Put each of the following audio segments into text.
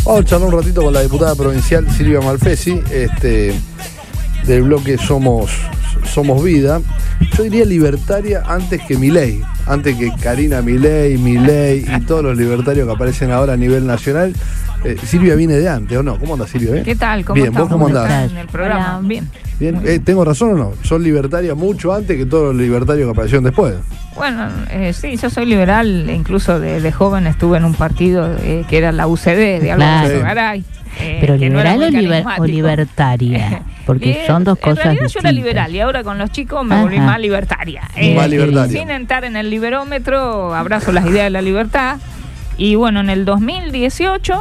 Vamos a charlar un ratito con la diputada provincial Silvia Malfesi, del bloque Somos Vida. Yo diría libertaria antes que Milei, antes que Karina Milei y todos los libertarios que aparecen ahora a nivel nacional. Silvia viene de antes, ¿o no? ¿Cómo andás, Silvia? ¿Qué tal? ¿Cómo bien, estás? ¿vos cómo andás? En el programa. Hola. Bien. Bien. ¿Tengo razón o no? ¿Son libertaria mucho antes que todos los libertarios que aparecieron después? Bueno, sí, yo soy liberal, incluso de joven estuve en un partido que era la UCD de Álvaro Claro. Garay. Pero que no era liberal muy o carismático. libertaria, porque son dos cosas En realidad distintas. yo era liberal y ahora con los chicos me Ajá. volví más libertaria. Más libertaria. Sin entrar en el liberómetro, abrazo las ideas de la libertad. Y bueno, en el 2018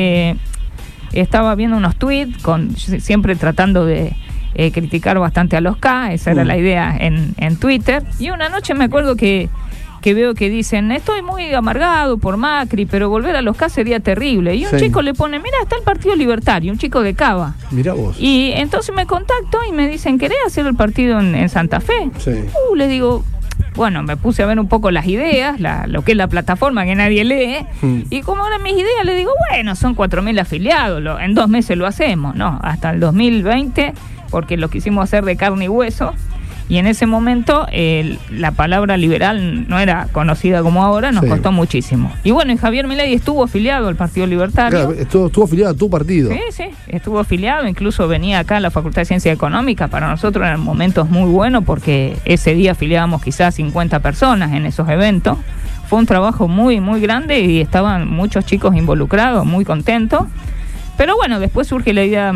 estaba viendo unos tweets, siempre tratando de criticar bastante a los K, esa era la idea en Twitter. Y una noche me acuerdo que veo que dicen, estoy muy amargado por Macri, pero volver a los K sería terrible. Y un chico le pone, mira, está el Partido Libertario, un chico de Cava. Mirá vos. Y entonces me contacto y me dicen, ¿querés hacer el partido en Santa Fe? Sí. Les digo, bueno, me puse a ver un poco las ideas, lo que es la plataforma que nadie lee, y como eran mis ideas, le digo, bueno, son 4.000 afiliados, en 2 meses lo hacemos, no, hasta el 2020, porque lo quisimos hacer de carne y hueso, y en ese momento la palabra liberal no era conocida como ahora, nos costó muchísimo. Y bueno, y Javier Milei estuvo afiliado al Partido Libertario. Claro, estuvo afiliado a tu partido. Sí, estuvo afiliado, incluso venía acá a la Facultad de Ciencias Económicas. Para nosotros eran momentos muy buenos porque ese día afiliábamos quizás 50 personas en esos eventos. Fue un trabajo muy, muy grande y estaban muchos chicos involucrados, muy contentos. Pero bueno, después surge la idea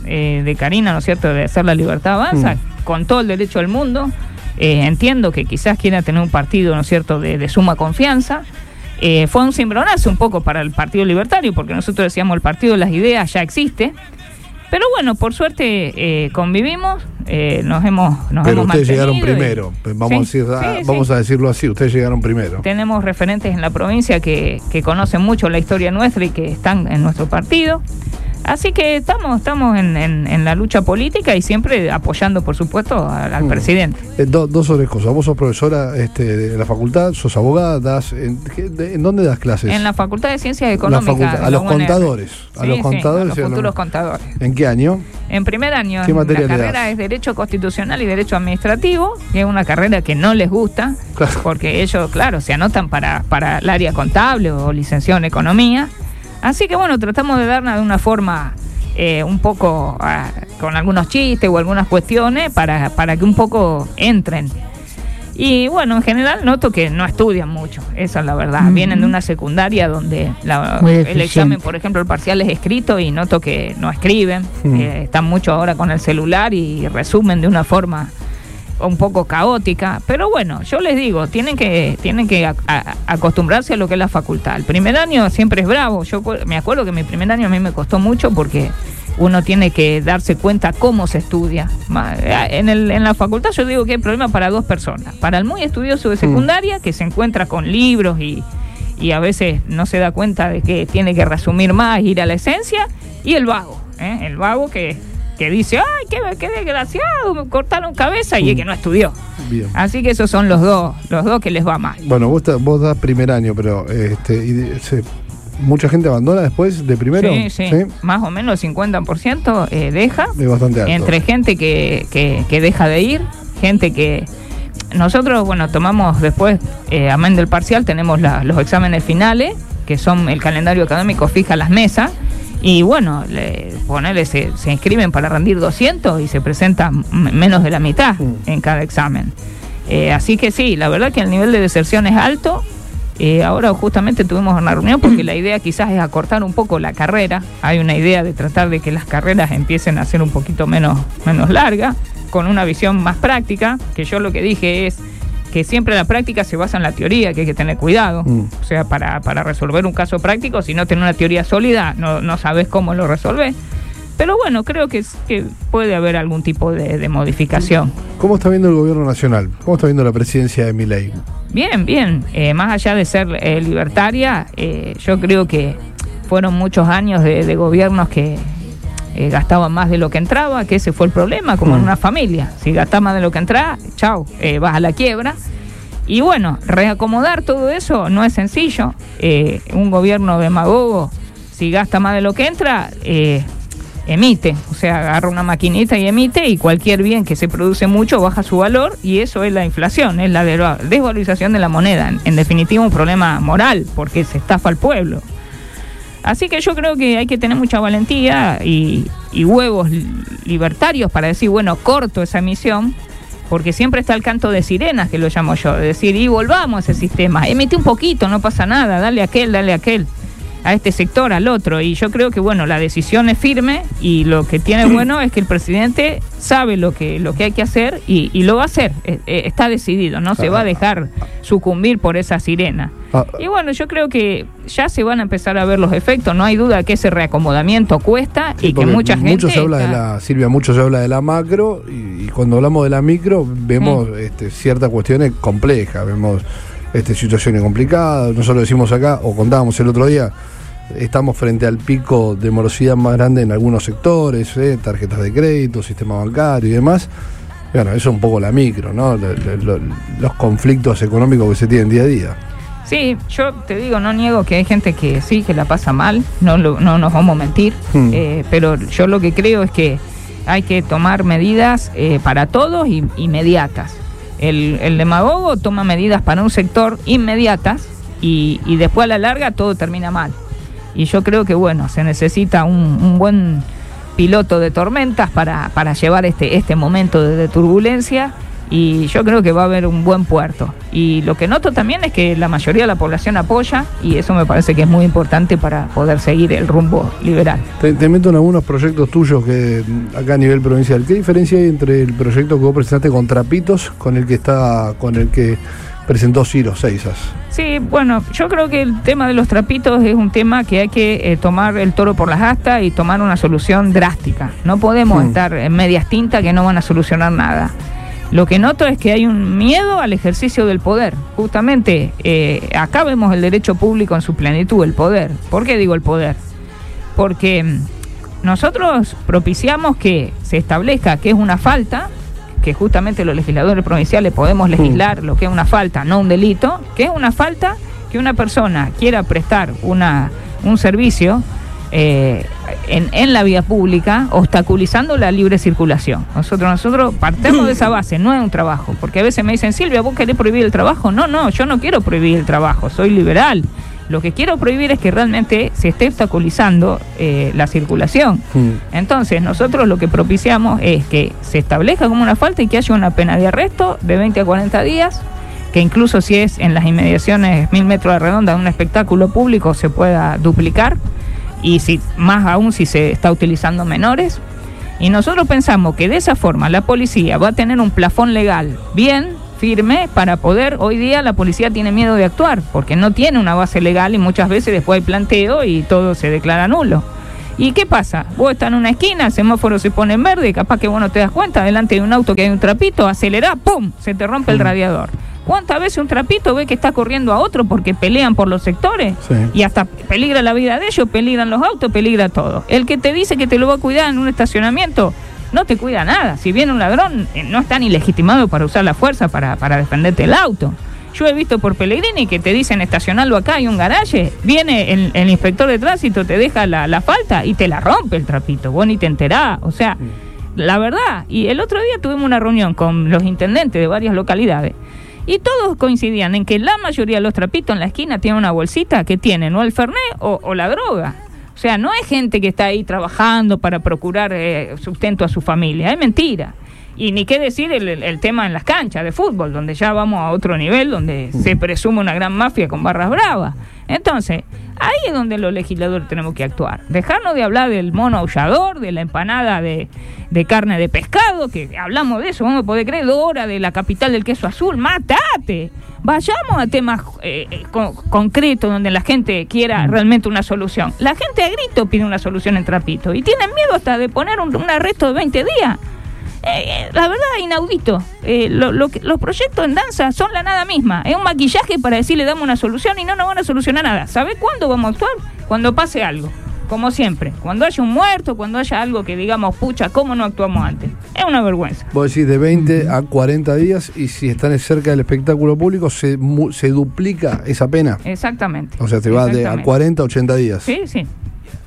de Karina, ¿no es cierto?, de hacer La Libertad Avanza, con todo el derecho del mundo. Entiendo que quizás quiera tener un partido, ¿no es cierto?, de suma confianza. Fue un cimbronazo un poco para el Partido Libertario, porque nosotros decíamos el Partido de las Ideas ya existe. Pero bueno, por suerte convivimos, nos hemos Pero ustedes llegaron mantenido primero, vamos a decirlo así, ustedes llegaron primero. Tenemos referentes en la provincia que conocen mucho la historia nuestra y que están en nuestro partido. Así que estamos en la lucha política y siempre apoyando, por supuesto, al presidente. Dos sobre cosas. Vos sos profesora de la facultad, sos abogada, ¿en dónde das clases? En la Facultad de Ciencias Económicas. A los contadores. A los futuros contadores. ¿En qué año? En primer año. ¿Qué materia la le carrera das? es Derecho Constitucional y Derecho Administrativo, que es una carrera que no les gusta, Claro. porque ellos, claro, se anotan para el área contable o licenciado en Economía. Así que bueno, tratamos de darnos de una forma un poco con algunos chistes o algunas cuestiones para que un poco entren. Y bueno, en general noto que no estudian mucho, esa es la verdad. Vienen de una secundaria donde el examen, por ejemplo, el parcial es escrito y noto que no escriben. Están mucho ahora con el celular y resumen de una forma un poco caótica, pero bueno, yo les digo, tienen que acostumbrarse a lo que es la facultad. El primer año siempre es bravo. Yo me acuerdo que mi primer año a mí me costó mucho porque uno tiene que darse cuenta cómo se estudia. En la facultad yo digo que hay problema para 2 personas. Para el muy estudioso de secundaria, que se encuentra con libros y a veces no se da cuenta de que tiene que resumir más, ir a la esencia, y el vago, el vago que dice, ¡ay, qué desgraciado! Me cortaron cabeza y es que no estudió. Bien. Así que esos son los dos que les va mal. Bueno, vos das primer año, pero ¿mucha gente abandona después de primero? Sí. Más o menos el 50% deja. Es bastante alto. Entre gente que deja de ir, gente que... Nosotros, bueno, tomamos después, amén del parcial, tenemos los exámenes finales, que son el calendario académico fija las mesas. Y bueno, se inscriben para rendir 200 y se presentan menos de la mitad en cada examen. Así que sí, la verdad que el nivel de deserción es alto. Ahora justamente tuvimos una reunión porque la idea quizás es acortar un poco la carrera. Hay una idea de tratar de que las carreras empiecen a ser un poquito menos largas, con una visión más práctica, que yo lo que dije es que siempre la práctica se basa en la teoría, que hay que tener cuidado. O sea, para resolver un caso práctico, si no tenés una teoría sólida, no sabés cómo lo resolvés. Pero bueno, creo que puede haber algún tipo de modificación. ¿Cómo está viendo el gobierno nacional? ¿Cómo está viendo la presidencia de Milei? Bien. Más allá de ser libertaria, yo creo que fueron muchos años de gobiernos que gastaban más de lo que entraba, que ese fue el problema, como en una familia. Si gastás más de lo que entraba, chao, vas a la quiebra. Y bueno, reacomodar todo eso no es sencillo. Un gobierno demagogo si gasta más de lo que entra, emite, o sea, agarra una maquinita y emite, y cualquier bien que se produce mucho baja su valor, y eso es la inflación, es la desvalorización de la moneda. En definitiva, un problema moral, porque se estafa al pueblo. Así que yo creo que hay que tener mucha valentía y huevos libertarios para decir, bueno, corto esa emisión, porque siempre está el canto de sirenas, que lo llamo yo, de decir, y volvamos a ese sistema, emite un poquito, no pasa nada, dale a aquel, a este sector, al otro. Y yo creo que, bueno, la decisión es firme, y lo que tiene bueno es que el presidente sabe lo que hay que hacer, y lo va a hacer, está decidido, no se va a dejar sucumbir por esa sirena. Y bueno, yo creo que ya se van a empezar a ver los efectos, no hay duda que ese reacomodamiento cuesta, y que mucha gente... Mucho se habla de la macro, y cuando hablamos de la micro vemos ciertas cuestiones complejas, vemos situaciones complicadas. Nosotros decimos acá, o contábamos el otro día, estamos frente al pico de morosidad más grande en algunos sectores, tarjetas de crédito, sistema bancario y demás. Bueno, eso es un poco la micro, ¿no? Los conflictos económicos que se tienen día a día. Sí, yo te digo, no niego que hay gente que sí, que la pasa mal, no nos vamos a mentir, pero yo lo que creo es que hay que tomar medidas para todos inmediatas. El demagogo toma medidas para un sector inmediatas, y después a la larga todo termina mal. Y yo creo que, bueno, se necesita un buen piloto de tormentas para llevar este momento de turbulencia, y yo creo que va a haber un buen puerto. Y lo que noto también es que la mayoría de la población apoya, y eso me parece que es muy importante para poder seguir el rumbo liberal. Te meto en algunos proyectos tuyos que acá a nivel provincial. ¿Qué diferencia hay entre el proyecto que vos presentaste con Trapitos con el que presentó Ciro Seisas? Sí, bueno, yo creo que el tema de los trapitos es un tema que hay que tomar el toro por las astas y tomar una solución drástica. No podemos estar en medias tintas que no van a solucionar nada. Lo que noto es que hay un miedo al ejercicio del poder. Justamente, acá vemos el derecho público en su plenitud, el poder. ¿Por qué digo el poder? Porque nosotros propiciamos que se establezca que es una falta, que justamente los legisladores provinciales podemos legislar lo que es una falta, no un delito, que es una falta que una persona quiera prestar un servicio en la vía pública, obstaculizando la libre circulación. Nosotros partemos de esa base, no es un trabajo, porque a veces me dicen, Silvia, ¿vos querés prohibir el trabajo? No, yo no quiero prohibir el trabajo, soy liberal. Lo que quiero prohibir es que realmente se esté obstaculizando la circulación. Entonces, nosotros lo que propiciamos es que se establezca como una falta y que haya una pena de arresto de 20 a 40 días, que incluso si es en las inmediaciones 1000 metros de redonda de un espectáculo público se pueda duplicar, y más aún si se está utilizando menores. Y nosotros pensamos que de esa forma la policía va a tener un plafón legal bien firme para poder... Hoy día la policía tiene miedo de actuar porque no tiene una base legal, y muchas veces después hay planteo y todo se declara nulo. ¿Y qué pasa? Vos estás en una esquina, el semáforo se pone en verde, capaz que vos no te das cuenta, delante de un auto que hay un trapito, acelerás, ¡pum!, se te rompe el radiador. ¿Cuántas veces un trapito ve que está corriendo a otro porque pelean por los sectores? Sí. Y hasta peligra la vida de ellos, peligran los autos, peligra todo. El que te dice que te lo va a cuidar en un estacionamiento no te cuida nada. Si viene un ladrón, no está ni legitimado para usar la fuerza para defenderte el auto. Yo he visto por Pellegrini que te dicen estacionarlo acá, hay un garaje, viene el inspector de tránsito, te deja la falta y te la rompe el trapito, vos ni te enterás. O sea, la verdad. Y el otro día tuvimos una reunión con los intendentes de varias localidades, y todos coincidían en que la mayoría de los trapitos en la esquina tienen una bolsita que tienen o el fernet o la droga. O sea, no es gente que está ahí trabajando para procurar sustento a su familia, es mentira. Y ni qué decir el tema en las canchas de fútbol, donde ya vamos a otro nivel, donde se presume una gran mafia con barras bravas. Entonces, ahí es donde los legisladores tenemos que actuar. Dejarnos de hablar del mono aullador, de la empanada de carne de pescado, que hablamos de eso, vamos a poder creer, Dora, de la capital del queso azul, ¡mátate! Vayamos a temas concretos donde la gente quiera realmente una solución. La gente a grito pide una solución en Trapito y tienen miedo hasta de poner un arresto de 20 días. La verdad, inaudito. Los proyectos en danza son la nada misma. Es un maquillaje para decirle damos una solución y no nos van a solucionar nada. ¿Sabe cuándo vamos a actuar? Cuando pase algo. Como siempre. Cuando haya un muerto, cuando haya algo que digamos, pucha, ¿cómo no actuamos antes? Es una vergüenza. Vos decís de 20 a 40 días, y si están cerca del espectáculo público, se duplica esa pena. Exactamente. O sea, te va a 40 a 80 días. Sí.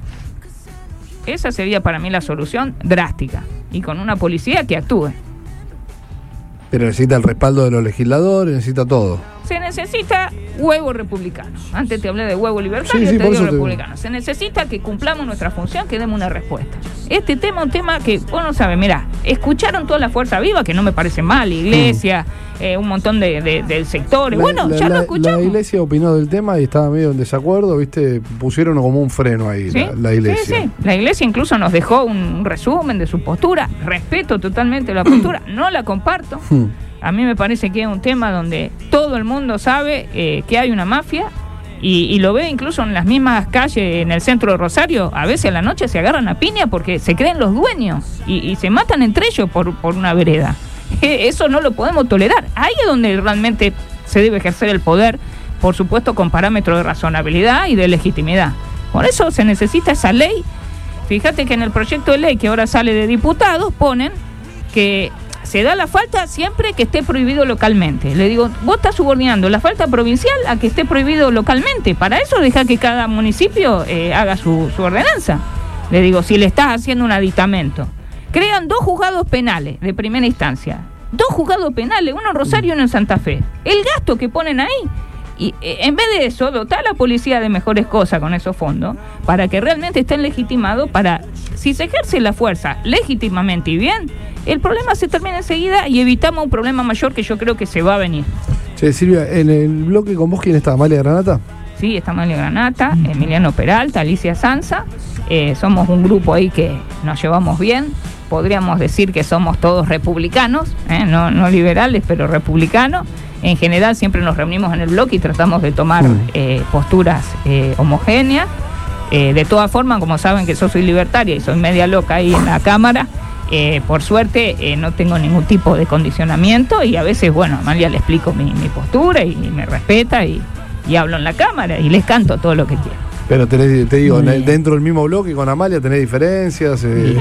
Esa sería para mí la solución drástica. Y con una policía que actúe. Pero necesita el respaldo de los legisladores, necesita todo. Se necesita huevo republicano. Antes te hablé de huevo libertario, Sí, te digo por eso republicano. Se necesita que cumplamos nuestra función, que demos una respuesta. Este tema es un tema que vos no sabes. Mirá, escucharon toda la fuerza viva, que no me parece mal, Iglesia, un montón del sector. Bueno, ya lo escuchamos. La Iglesia opinó del tema y estaba medio en desacuerdo, ¿viste? Pusieron como un freno ahí, ¿sí? la Iglesia. Sí. La Iglesia incluso nos dejó un resumen de su postura. Respeto totalmente la postura, no la comparto. A mí me parece que es un tema donde todo el mundo sabe que hay una mafia y lo ve incluso en las mismas calles, en el centro de Rosario. A veces a la noche se agarran a piña porque se creen los dueños y se matan entre ellos por una vereda. Eso no lo podemos tolerar. Ahí es donde realmente se debe ejercer el poder, por supuesto con parámetros de razonabilidad y de legitimidad. Por eso se necesita esa ley. Fíjate que en el proyecto de ley que ahora sale de diputados ponen que se da la falta siempre que esté prohibido localmente. Le digo, vos estás subordinando la falta provincial a que esté prohibido localmente. Para eso deja que cada municipio haga su ordenanza. Le digo, si le estás haciendo un aditamento. Crean 2 juzgados penales de primera instancia. 2 juzgados penales, uno en Rosario y uno en Santa Fe. El gasto que ponen ahí. Y en vez de eso, dotar a la policía de mejores cosas con esos fondos, para que realmente estén legitimados, para, si se ejerce la fuerza legítimamente y bien, el problema se termina enseguida y evitamos un problema mayor que yo creo que se va a venir. Che, Silvia, en el bloque con vos, ¿quién está? ¿Amalia Granata? Sí, está Amalia Granata, Emiliano Peralta, Alicia Sanza. Somos un grupo ahí que nos llevamos bien. Podríamos decir que somos todos republicanos, no liberales, pero republicanos. En general siempre nos reunimos en el bloque y tratamos de tomar posturas homogéneas. De todas formas, como saben que yo soy libertaria y soy media loca ahí en la Cámara, por suerte no tengo ningún tipo de condicionamiento y a veces, bueno, a Amalia le explico mi postura y me respeta y hablo en la Cámara y les canto todo lo que quiero. Pero te digo, dentro del mismo bloque con Amalia tenés diferencias. En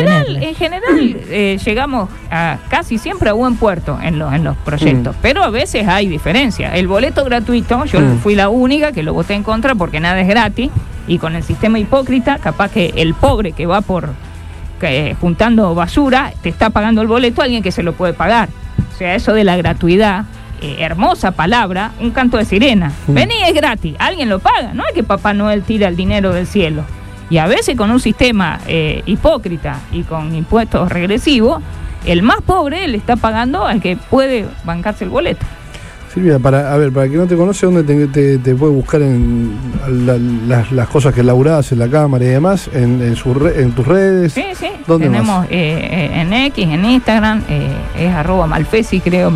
general llegamos casi siempre a buen puerto en los proyectos, pero a veces hay diferencias. El boleto gratuito, yo fui la única que lo voté en contra porque nada es gratis y con el sistema hipócrita, capaz que el pobre que va juntando basura te está pagando el boleto a alguien que se lo puede pagar. O sea, eso de la gratuidad. Hermosa palabra, un canto de sirena. Vení, es gratis, alguien lo paga. No es que Papá Noel tira el dinero del cielo. Y a veces con un sistema hipócrita y con impuestos regresivos, el más pobre le está pagando al que puede bancarse el boleto. Silvia, para el que no te conoce, ¿dónde te puede buscar en las cosas que laburás en la Cámara y demás? ¿En tus redes? Sí. ¿Dónde tenemos más? En X, en Instagram, es @Malfesi, creo,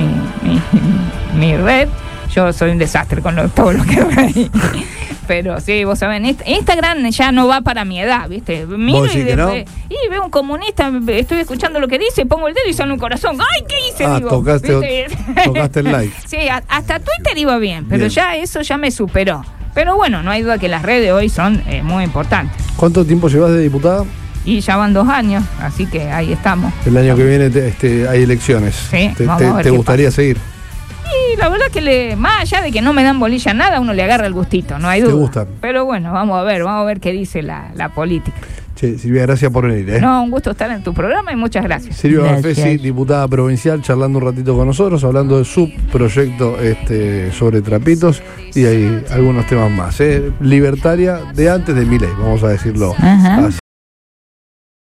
mi red. Yo soy un desastre con todo lo que veo ahí. Pero sí, vos sabés, Instagram ya no va para mi edad, ¿viste? Miro y después, y veo un comunista, estoy escuchando lo que dice, pongo el dedo y sale un corazón. ¡Ay, qué hice! Digo, tocaste el like. Sí, hasta Twitter iba bien, pero ya eso ya me superó. Pero bueno, no hay duda que las redes hoy son muy importantes. ¿Cuánto tiempo llevas de diputada? Y ya van 2 años, así que ahí estamos. El año que viene hay elecciones. Sí, ¿Te gustaría seguir? Y la verdad que más allá de que no me dan bolilla a nada, uno le agarra el gustito, no hay duda. ¿Te gusta? Pero bueno, vamos a ver qué dice la política. Che, Silvia, gracias por venir. No, un gusto estar en tu programa y muchas gracias. Silvia Malfesi, diputada provincial, charlando un ratito con nosotros, hablando de su proyecto sobre trapitos y hay algunos temas más. Libertaria de antes de Milei, vamos a decirlo así.